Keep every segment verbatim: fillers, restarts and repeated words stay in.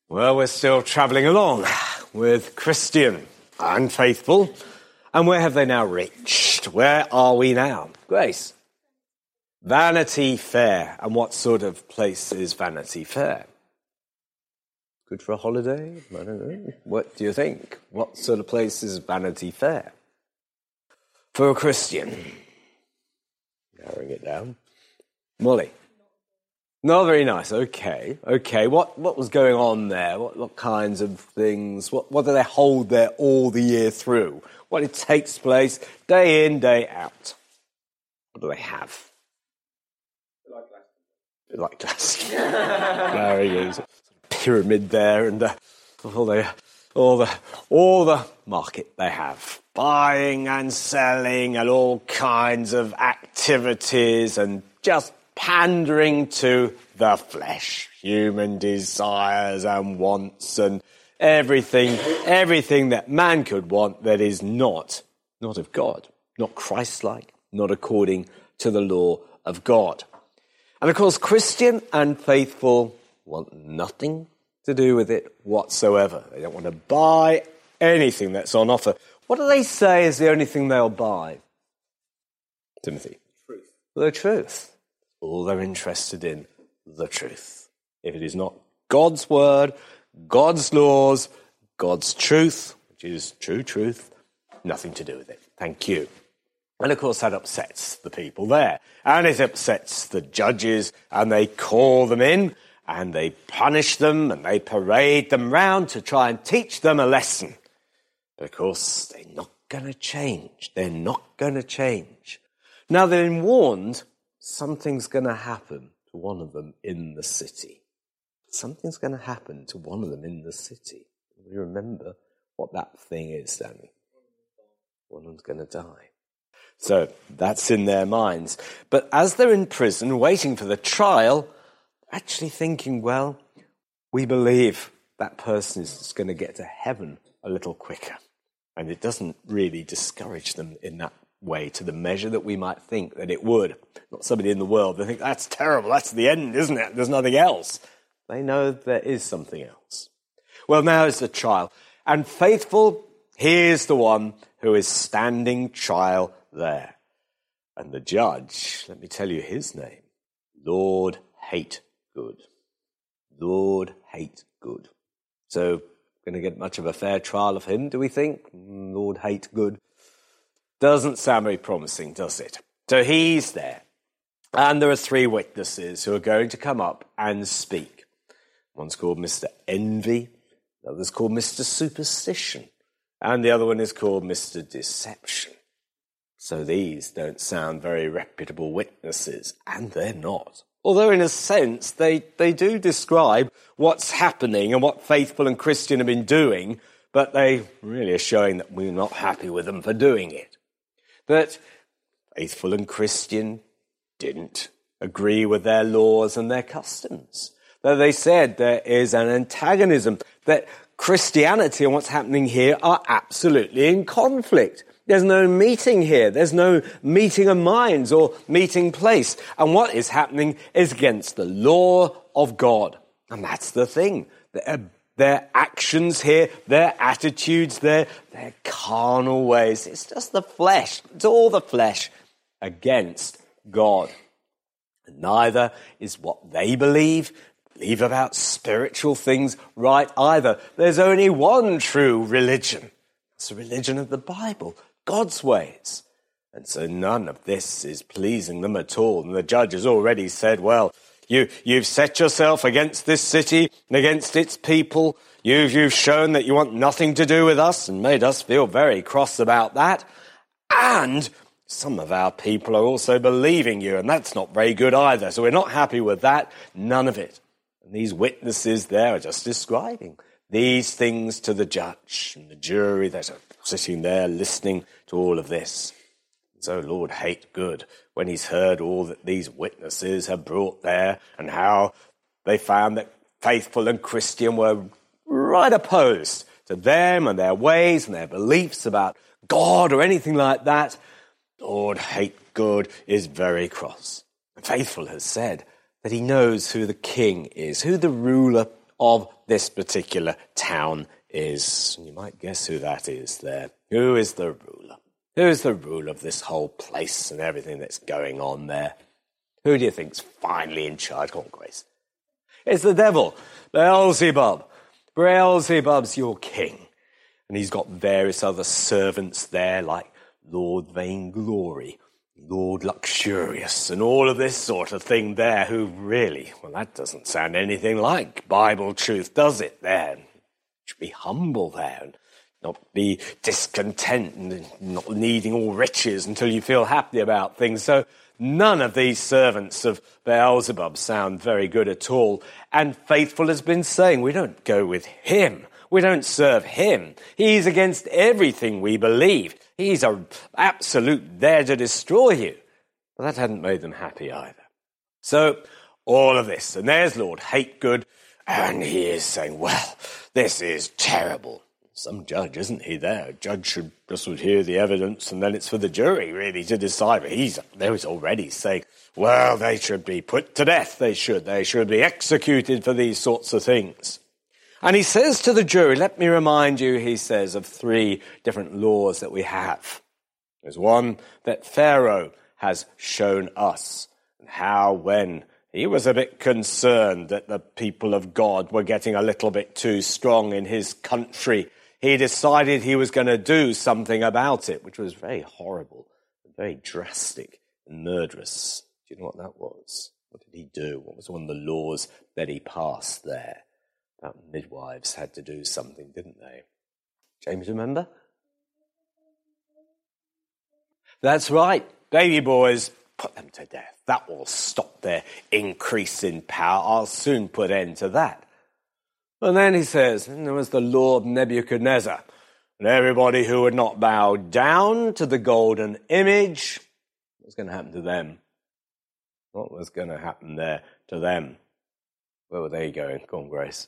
Well, we're still travelling along with Christian and Faithful. And where have they now reached? Where are we now? Grace. Vanity Fair. And what sort of place is Vanity Fair? Good for a holiday? I don't know. What do you think? What sort of place is Vanity Fair? For a Christian. Narrowing it down. Molly. Not very nice. Okay. Okay. What what was going on there? What what kinds of things? What what do they hold there all the year through? What it takes place day in, day out? What do they have? Like Glastonbury. There he is. Pyramid there, and uh, all the all the all the market they have, buying and selling, and all kinds of activities, and just pandering to the flesh, human desires and wants, and everything, everything that man could want that is not, not of God, not Christ-like, not according to the law of God. And of course, Christian and Faithful want nothing to do with it whatsoever. They don't want to buy anything that's on offer. What do they say is the only thing they'll buy? Timothy? Truth. The truth. All they're interested in, the truth. If it is not God's word, God's laws, God's truth, which is true truth, nothing to do with it. Thank you. And of course that upsets the people there. And it upsets the judges, and they call them in, and they punish them, and they parade them round to try and teach them a lesson. But of course, they're not going to change. They're not going to change. Now, they've been warned something's going to happen to one of them in the city. Something's going to happen to one of them in the city. You remember what that thing is, Danny? One of them's going to die. So that's in their minds. But as they're in prison, waiting for the trial, actually thinking, well, we believe that person is going to get to heaven a little quicker. And it doesn't really discourage them in that way to the measure that we might think that it would. Not somebody in the world. They think, that's terrible. That's the end, isn't it? There's nothing else. They know there is something else. Well, now is the trial. And Faithful, he is the one who is standing trial there. And the judge, let me tell you his name, Lord Hate Good. Lord Hate Good. So, going to get much of a fair trial of him, do we think? Lord Hate Good. Doesn't sound very promising, does it? So he's there. And there are three witnesses who are going to come up and speak. One's called Mister Envy. The other's called Mister Superstition. And the other one is called Mister Deception. So these don't sound very reputable witnesses. And they're not. Although in a sense, they, they do describe what's happening and what Faithful and Christian have been doing, but they really are showing that we're not happy with them for doing it. That Faithful and Christian didn't agree with their laws and their customs. That they said there is an antagonism, that Christianity and what's happening here are absolutely in conflict. There's no meeting here. There's no meeting of minds or meeting place. And what is happening is against the law of God. And that's the thing. Their, their actions here, their attitudes there, their carnal ways. It's just the flesh. It's all the flesh against God. And neither is what they believe, believe about spiritual things right either. There's only one true religion. It's the religion of the Bible. God's ways. And so none of this is pleasing them at all. And the judge has already said, well, you, you've set yourself against this city and against its people. You've, you've shown that you want nothing to do with us and made us feel very cross about that. And some of our people are also believing you, and that's not very good either. So we're not happy with that. None of it. And these witnesses there are just describing these things to the judge and the jury that are sitting there listening to all of this. So Lord Hate Good, when he's heard all that these witnesses have brought there and how they found that Faithful and Christian were right opposed to them and their ways and their beliefs about God or anything like that, Lord Hate Good is very cross. Faithful has said that he knows who the king is, who the ruler of this particular town is. You might guess who that is there. Who is the ruler? Who is the ruler of this whole place and everything that's going on there? Who do you think's finally in charge? Come on, Grace. It's the devil, Beelzebub. Beelzebub's your king. And he's got various other servants there like Lord Vainglory, Lord Luxurious, and all of this sort of thing there who really, well, that doesn't sound anything like Bible truth, does it there? You should be humble there and not be discontent and not needing all riches until you feel happy about things. So none of these servants of Beelzebub sound very good at all. And Faithful has been saying, we don't go with him. We don't serve him. He's against everything we believe. He's an absolute there to destroy you. But that hadn't made them happy either. So all of this, and there's Lord Hategood, and he is saying, well, this is terrible. Some judge, isn't he there? A judge should just would hear the evidence, and then it's for the jury, really, to decide. But he's there was already saying, well, they should be put to death. They should. They should be executed for these sorts of things. And he says to the jury, let me remind you, he says, of three different laws that we have. There's one that Pharaoh has shown us, and how when he was a bit concerned that the people of God were getting a little bit too strong in his country, he decided he was going to do something about it, which was very horrible, very drastic and murderous. Do you know what that was? What did he do? What was one of the laws that he passed there? About midwives had to do something, didn't they? James, remember? That's right. Baby boys, put them to death. That will stop their increase in power. I'll soon put end to that. And then he says, and there was the law of Nebuchadnezzar. And everybody who would not bow down to the golden image, what was going to happen to them? What was going to happen there to them? Where were they going? Go on, Grace.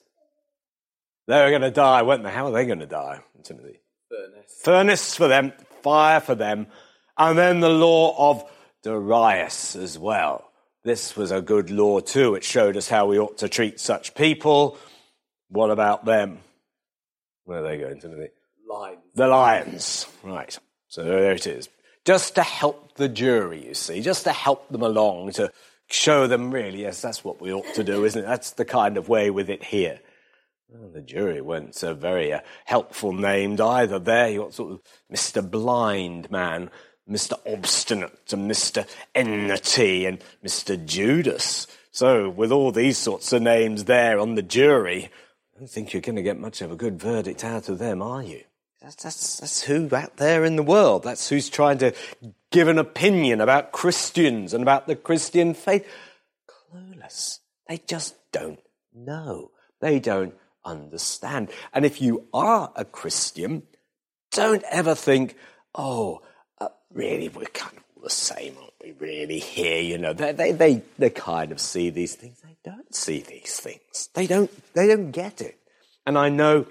They were going to die, weren't they? How are they going to die, Timothy? Furnace. Furnace for them, fire for them. And then the law of Darius as well. This was a good law too. It showed us how we ought to treat such people. What about them? Where are they going, Timothy? Lions. The lions. Right. So there it is. Just to help the jury, you see. Just to help them along, to show them really, yes, that's what we ought to do, isn't it? That's the kind of way with it here. Well, the jury weren't so very uh, helpful named either there. You got sort of Mister Blind Man, Mister Obstinate, and Mister Enmity, and Mister Judas. So with all these sorts of names there on the jury, I don't think you're going to get much of a good verdict out of them, are you? That's, that's, that's who out there in the world. That's who's trying to give an opinion about Christians and about the Christian faith. Clueless. They just don't know. They don't understand. And if you are a Christian, don't ever think, oh, uh, really, we're kind of all the same, aren't we, really, here, you know. They, they, they, they kind of see these things. They don't see these things. They don't, they don't get it. And I know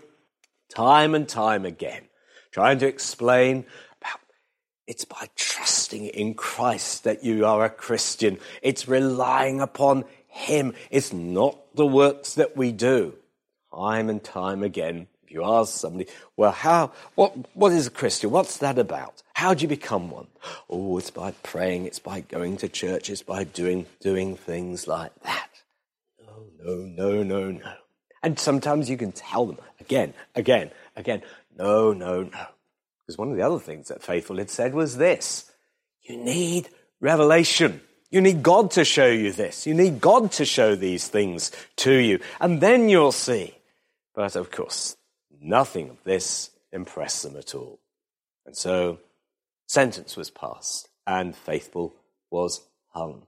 time and time again, trying to explain about it's by trusting in Christ that you are a Christian. It's relying upon him. It's not the works that we do. Time and time again, if you ask somebody, well, how, what, what is a Christian? What's that about? How do you become one? Oh, it's by praying, it's by going to church, it's by doing, doing things like that. No, no, no, no, no. And sometimes you can tell them again, again, again, no, no, no. Because one of the other things that Faithful had said was this: you need revelation. You need God to show you this. You need God to show these things to you. And then you'll see. But of course, nothing of this impressed them at all. And so, sentence was passed, and Faithful was hung.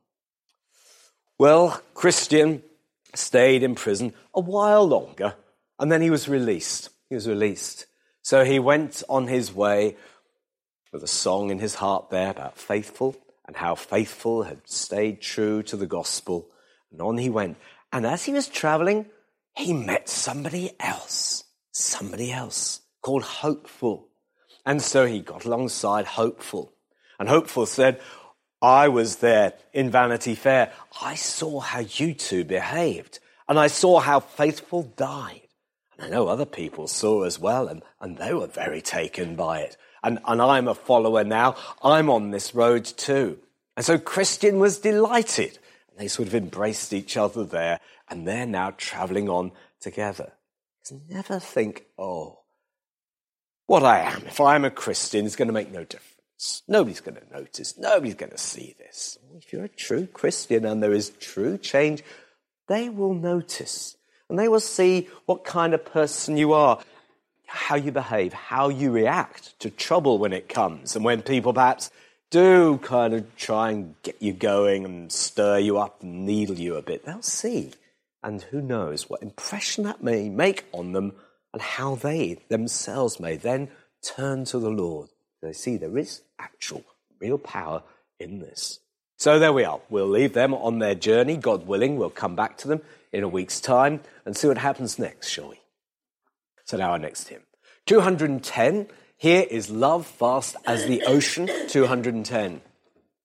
Well, Christian stayed in prison a while longer, and then he was released. He was released. So he went on his way with a song in his heart there about Faithful, and how Faithful had stayed true to the gospel. And on he went. And as he was traveling, he met somebody else, somebody else called Hopeful. And so he got alongside Hopeful. And Hopeful said, I was there in Vanity Fair. I saw how you two behaved. And I saw how faithful died. And I know other people saw as well, and, and they were very taken by it. And, and I'm a follower now. I'm on this road too. And so Christian was delighted. And they sort of embraced each other there, and they're now travelling on together. Because never think, oh, what I am, if I'm a Christian, is going to make no difference. Nobody's going to notice. Nobody's going to see this. If you're a true Christian and there is true change, they will notice. And they will see what kind of person you are, how you behave, how you react to trouble when it comes. And when people perhaps do kind of try and get you going and stir you up and needle you a bit, they'll see. And who knows what impression that may make on them and how they themselves may then turn to the Lord. They see there is actual, real power in this. So there we are. We'll leave them on their journey. God willing, we'll come back to them in a week's time and see what happens next, shall we? So now our next hymn. two hundred ten. Here is Love Vast as the Ocean, two hundred ten.